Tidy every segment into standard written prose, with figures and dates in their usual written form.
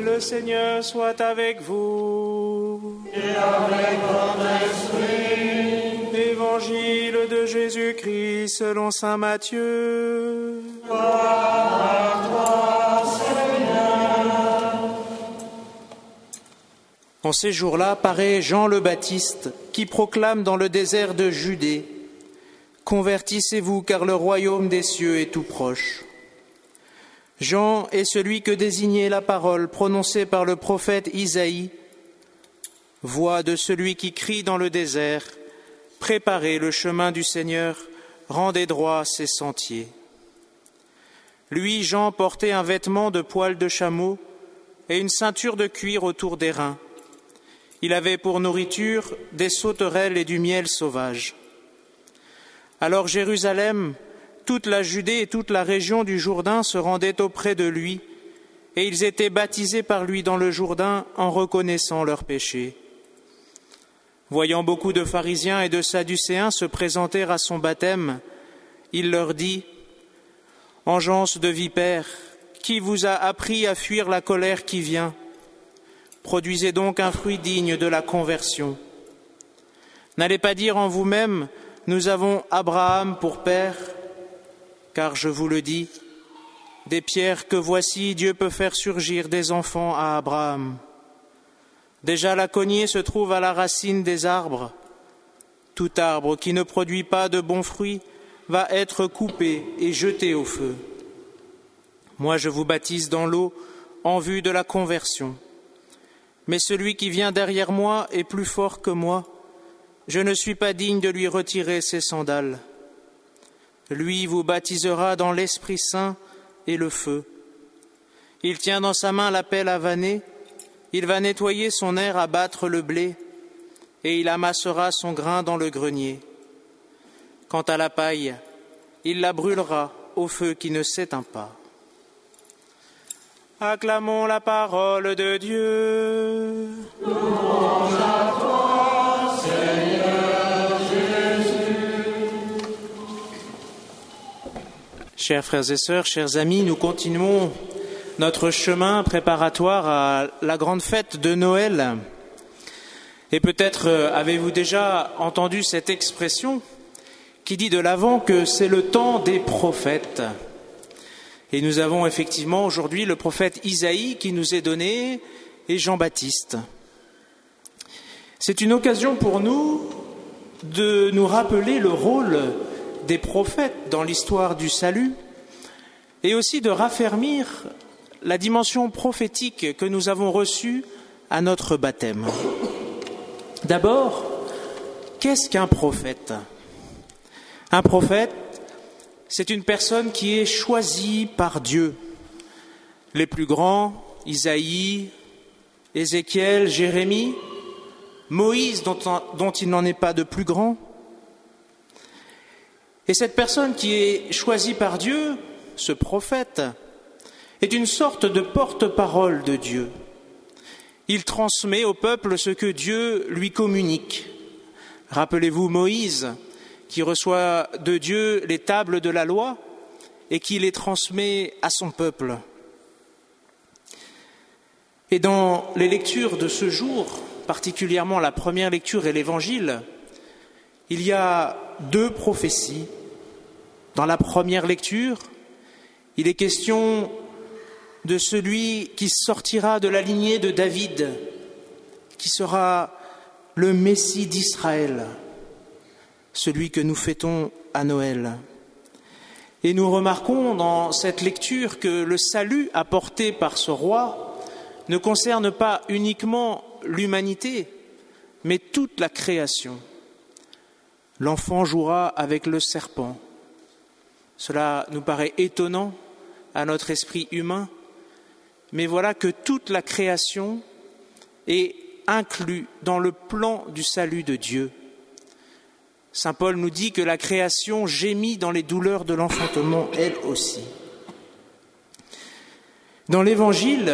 Le Seigneur soit avec vous. Et avec ton esprit. Évangile de Jésus-Christ selon saint Matthieu. Gloire à toi, Seigneur. En ces jours-là paraît Jean le Baptiste qui proclame dans le désert de Judée: Convertissez-vous car le royaume des cieux est tout proche. Jean est celui que désignait la parole prononcée par le prophète Isaïe. Voix de celui qui crie dans le désert: Préparez le chemin du Seigneur, rendez droit ses sentiers. Lui, Jean, portait un vêtement de poil de chameau et une ceinture de cuir autour des reins. Il avait pour nourriture des sauterelles et du miel sauvage. Alors Jérusalem, toute la Judée et toute la région du Jourdain se rendaient auprès de lui, et ils étaient baptisés par lui dans le Jourdain en reconnaissant leurs péchés. Voyant beaucoup de pharisiens et de sadducéens se présenter à son baptême, il leur dit: Engeance de vipères, qui vous a appris à fuir la colère qui vient? Produisez donc un fruit digne de la conversion. N'allez pas dire en vous-même: Nous avons Abraham pour père, car je vous le dis, des pierres que voici, Dieu peut faire surgir des enfants à Abraham. Déjà la cognée se trouve à la racine des arbres. Tout arbre qui ne produit pas de bons fruits va être coupé et jeté au feu. Moi, je vous baptise dans l'eau en vue de la conversion. Mais celui qui vient derrière moi est plus fort que moi. Je ne suis pas digne de lui retirer ses sandales. Lui vous baptisera dans l'Esprit Saint et le feu. Il tient dans sa main la pelle à vanner, il va nettoyer son aire à battre le blé, et il amassera son grain dans le grenier. Quant à la paille, il la brûlera au feu qui ne s'éteint pas. Acclamons la parole de Dieu. Louange à toi, Seigneur Jésus. Chers frères et sœurs, chers amis, nous continuons notre chemin préparatoire à la grande fête de Noël. Et peut-être avez-vous déjà entendu cette expression qui dit de l'Avent que c'est le temps des prophètes. Et nous avons effectivement aujourd'hui le prophète Isaïe qui nous est donné et Jean-Baptiste. C'est une occasion pour nous de nous rappeler le rôle des prophètes dans l'histoire du salut et aussi de raffermir la dimension prophétique que nous avons reçue à notre baptême. D'abord, qu'est-ce qu'un prophète ? Un prophète, c'est une personne qui est choisie par Dieu. Les plus grands, Isaïe, Ézéchiel, Jérémie, Moïse, dont il n'en est pas de plus grand. Et cette personne qui est choisie par Dieu, ce prophète, est une sorte de porte-parole de Dieu. Il transmet au peuple ce que Dieu lui communique. Rappelez-vous Moïse, qui reçoit de Dieu les tables de la loi et qui les transmet à son peuple. Et dans les lectures de ce jour, particulièrement la première lecture et l'Évangile, il y a deux prophéties. Dans la première lecture, il est question de celui qui sortira de la lignée de David, qui sera le Messie d'Israël, celui que nous fêtons à Noël. Et nous remarquons dans cette lecture que le salut apporté par ce roi ne concerne pas uniquement l'humanité, mais toute la création. L'enfant jouera avec le serpent. Cela nous paraît étonnant à notre esprit humain, mais voilà que toute la création est inclue dans le plan du salut de Dieu. Saint Paul nous dit que la création gémit dans les douleurs de l'enfantement, elle aussi. Dans l'Évangile,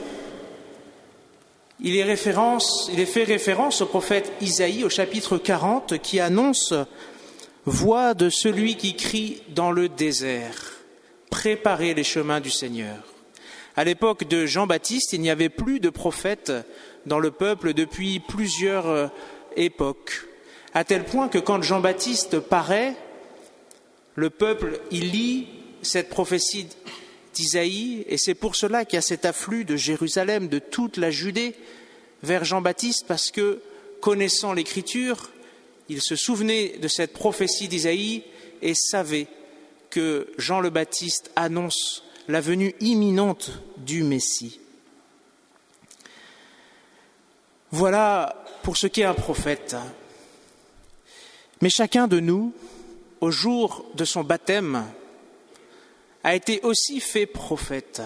il est fait référence au prophète Isaïe au chapitre 40 qui annonce « Voix de celui qui crie dans le désert, préparez les chemins du Seigneur, À l'époque de Jean-Baptiste, il n'y avait plus de prophètes dans le peuple depuis plusieurs époques, à tel point que quand Jean-Baptiste paraît, le peuple y lit cette prophétie d'Isaïe, et c'est pour cela qu'il y a cet afflux de Jérusalem, de toute la Judée, vers Jean-Baptiste, parce que, connaissant l'Écriture, il se souvenait de cette prophétie d'Isaïe et savait que Jean le Baptiste annonce la venue imminente du Messie. Voilà pour ce qu'est un prophète. Mais chacun de nous, au jour de son baptême, a été aussi fait prophète.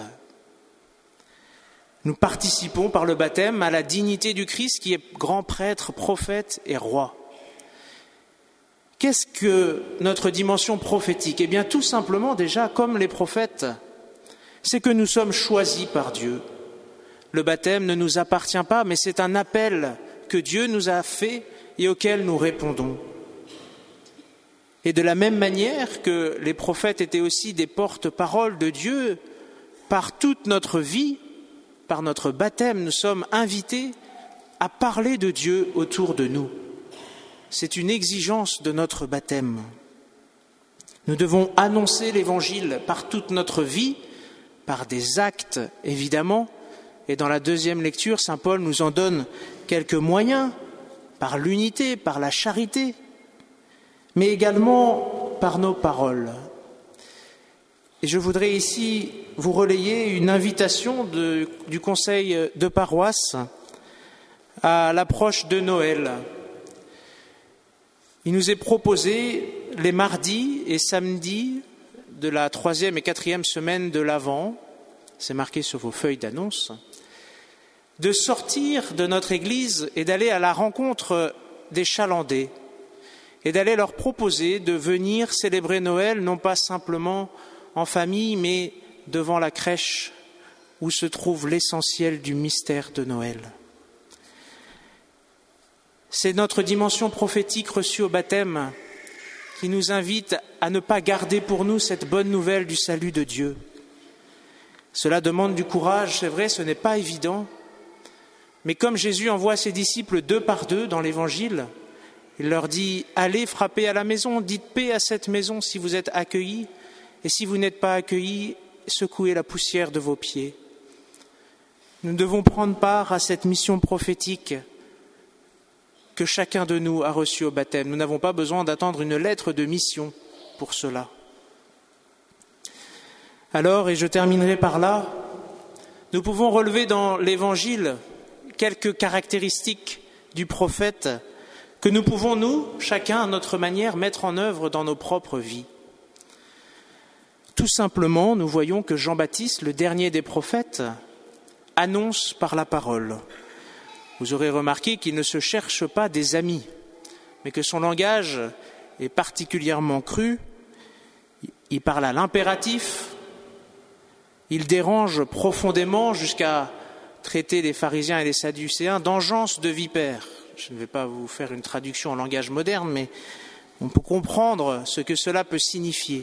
Nous participons par le baptême à la dignité du Christ qui est grand prêtre, prophète et roi. Qu'est-ce que notre dimension prophétique ? Eh bien, tout simplement, déjà, comme les prophètes, c'est que nous sommes choisis par Dieu. Le baptême ne nous appartient pas, mais c'est un appel que Dieu nous a fait et auquel nous répondons. Et de la même manière que les prophètes étaient aussi des porte-paroles de Dieu, par toute notre vie, par notre baptême, nous sommes invités à parler de Dieu autour de nous. C'est une exigence de notre baptême. Nous devons annoncer l'Évangile par toute notre vie, par des actes évidemment, et dans la deuxième lecture, saint Paul nous en donne quelques moyens, par l'unité, par la charité, mais également par nos paroles. Et je voudrais ici vous relayer une invitation du conseil de paroisse à l'approche de Noël. Il nous est proposé les mardis et samedis de la 3e et 4e semaine de l'Avent, c'est marqué sur vos feuilles d'annonce, de sortir de notre église et d'aller à la rencontre des Chalandais et d'aller leur proposer de venir célébrer Noël, non pas simplement en famille, mais devant la crèche où se trouve l'essentiel du mystère de Noël. C'est notre dimension prophétique reçue au baptême qui nous invite à ne pas garder pour nous cette bonne nouvelle du salut de Dieu. Cela demande du courage, c'est vrai, ce n'est pas évident, mais comme Jésus envoie ses disciples 2 par 2 dans l'Évangile, il leur dit « Allez frapper à la maison, dites paix à cette maison si vous êtes accueillis, et si vous n'êtes pas accueillis, secouez la poussière de vos pieds. » Nous devons prendre part à cette mission prophétique que chacun de nous a reçue au baptême. Nous n'avons pas besoin d'attendre une lettre de mission pour cela. Alors, et je terminerai par là, nous pouvons relever dans l'Évangile quelques caractéristiques du prophète que nous pouvons, nous, chacun à notre manière, mettre en œuvre dans nos propres vies. Tout simplement, nous voyons que Jean-Baptiste, le dernier des prophètes, annonce par la parole. Vous aurez remarqué qu'il ne se cherche pas des amis, mais que son langage est particulièrement cru. Il parle à l'impératif, il dérange profondément jusqu'à traiter les pharisiens et les sadducéens d'engeance de vipères. Je ne vais pas vous faire une traduction en langage moderne, mais on peut comprendre ce que cela peut signifier.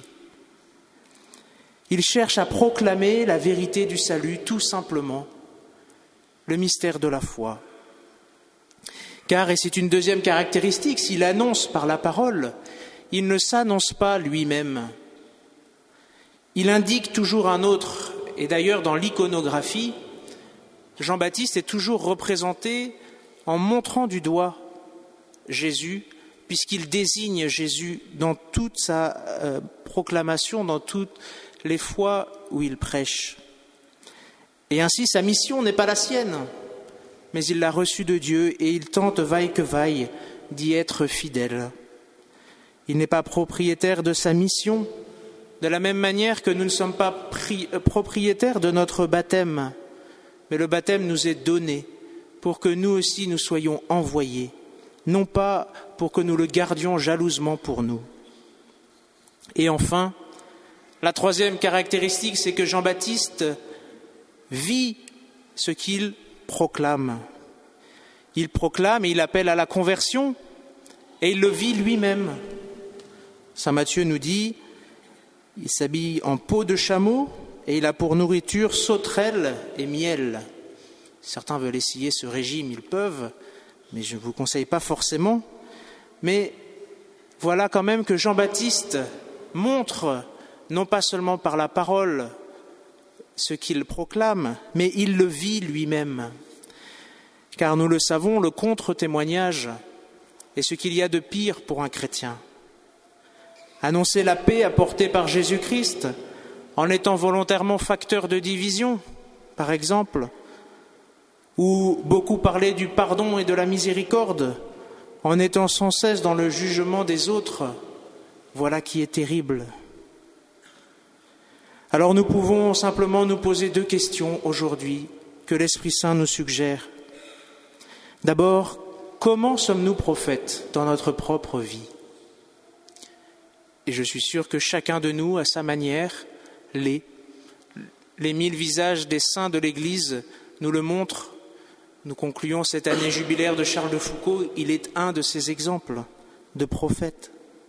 Il cherche à proclamer la vérité du salut, tout simplement, le mystère de la foi. Car, et c'est une deuxième caractéristique, s'il annonce par la parole, il ne s'annonce pas lui-même. Il indique toujours un autre. Et d'ailleurs, dans l'iconographie, Jean-Baptiste est toujours représenté en montrant du doigt Jésus, puisqu'il désigne Jésus dans toute sa proclamation, dans toutes les fois où il prêche. Et ainsi, sa mission n'est pas la sienne, mais il l'a reçue de Dieu et il tente vaille que vaille d'y être fidèle. Il n'est pas propriétaire de sa mission, de la même manière que nous ne sommes pas propriétaires de notre baptême, mais le baptême nous est donné pour que nous aussi nous soyons envoyés, non pas pour que nous le gardions jalousement pour nous. Et enfin, la troisième caractéristique, c'est que Jean-Baptiste vit ce qu'il proclame. Il proclame et il appelle à la conversion et il le vit lui-même. Saint Matthieu nous dit, il s'habille en peau de chameau et il a pour nourriture sauterelles et miel. Certains veulent essayer ce régime, ils peuvent, mais je ne vous conseille pas forcément. Mais voilà quand même que Jean-Baptiste montre, non pas seulement par la parole, ce qu'il proclame, mais il le vit lui-même. Car nous le savons, le contre-témoignage est ce qu'il y a de pire pour un chrétien. Annoncer la paix apportée par Jésus-Christ en étant volontairement facteur de division, par exemple, ou beaucoup parler du pardon et de la miséricorde en étant sans cesse dans le jugement des autres, voilà qui est terrible. Alors nous pouvons simplement nous poser 2 questions aujourd'hui que l'Esprit Saint nous suggère. D'abord, comment sommes-nous prophètes dans notre propre vie ? Et je suis sûr que chacun de nous, à sa manière, les 1000 visages des saints de l'Église nous le montrent. Nous concluons cette année jubilaire de Charles de Foucauld, il est un de ces exemples de prophètes.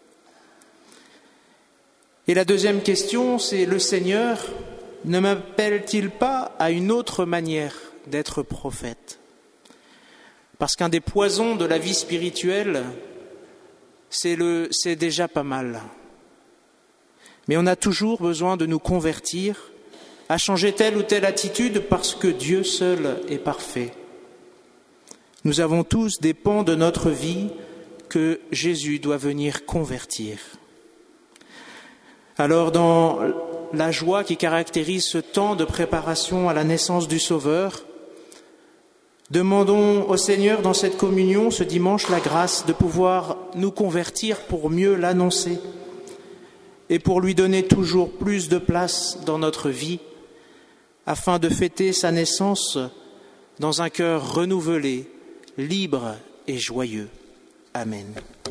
Et la deuxième question, c'est le Seigneur ne m'appelle-t-il pas à une autre manière d'être prophète ? Parce qu'un des poisons de la vie spirituelle, c'est déjà pas mal. Mais on a toujours besoin de nous convertir, à changer telle ou telle attitude parce que Dieu seul est parfait. Nous avons tous des pans de notre vie que Jésus doit venir convertir. Alors, dans la joie qui caractérise ce temps de préparation à la naissance du Sauveur, demandons au Seigneur dans cette communion ce dimanche la grâce de pouvoir nous convertir pour mieux l'annoncer et pour lui donner toujours plus de place dans notre vie afin de fêter sa naissance dans un cœur renouvelé, libre et joyeux. Amen.